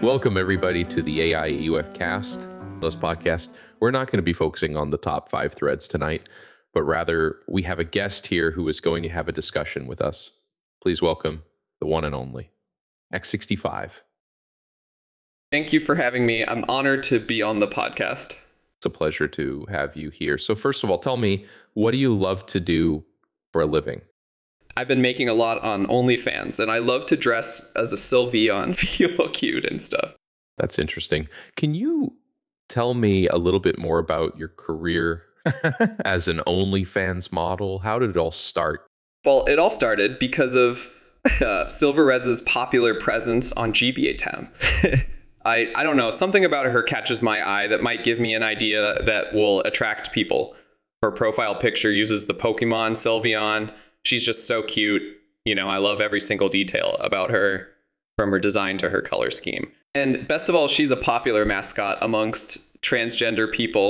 Welcome, everybody, to the AI EUF Cast, this podcast. We're not going to be focusing on the top 5 threads tonight, but rather we have a guest here who is going to have a discussion with us. Please welcome the one and only X65. Thank you for having me. I'm honored to be on the podcast. It's a pleasure to have you here. So first of all, tell me, what do you love to do for a living? I've been making a lot on OnlyFans, and I love to dress as a Sylveon, feel cute and stuff. That's interesting. Can you tell me a little bit more about your career as an OnlyFans model? How did it all start? Well, it all started because of Silverez's popular presence on GBA Town. I don't know, something about her catches my eye that might give me an idea that will attract people. Her profile picture uses the Pokemon Sylveon. She's just so cute. You know, I love every single detail about her, from her design to her color scheme. And best of all, she's a popular mascot amongst transgender people.